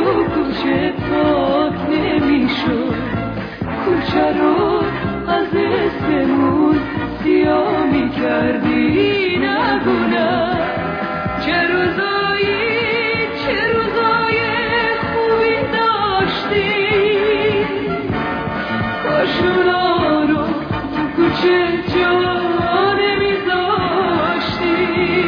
کوچه پاک نمیشد، کوچه رو از اسمون سیاه میکردی. نگو نه، چه روزای خوبی داشتی، کاش اونا رو تو کوچه جا نمیذاشتی.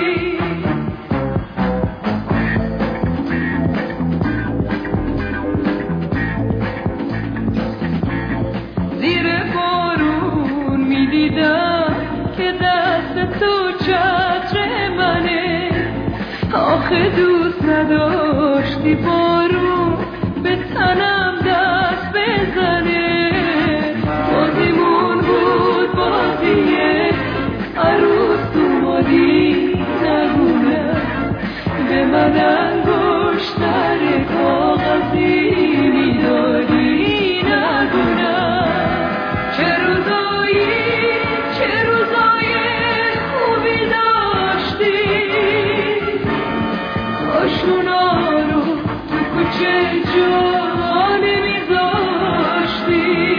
زیر بارون میدیدم که دست تو چتر منه، آخه دوست نداشتی بارون به تنم دست بزنه. بازیمون بود بازیه عروس اومدی. نگونه به من انگشتر کاغذی میدادی. نگونه چه روزای خوبی داشتی، کاش اونا رو تو کوچه جا نمیذاشتی.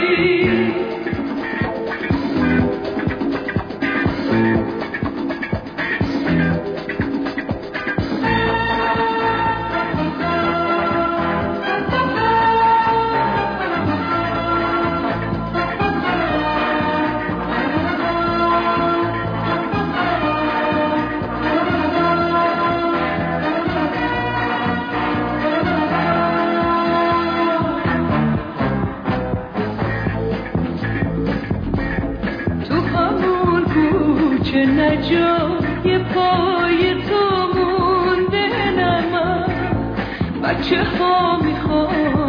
چه نجای پای تو مونده نمم، بچه ها میخوان